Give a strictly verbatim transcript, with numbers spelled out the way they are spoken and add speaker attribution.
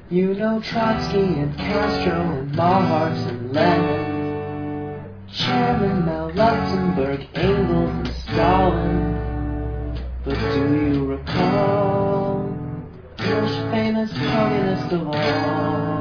Speaker 1: You know Trotsky and Castro and Marx and Lenin, Chairman Mao, Luxemburg, Engels and Stalin. But do you recall the most famous communist of all?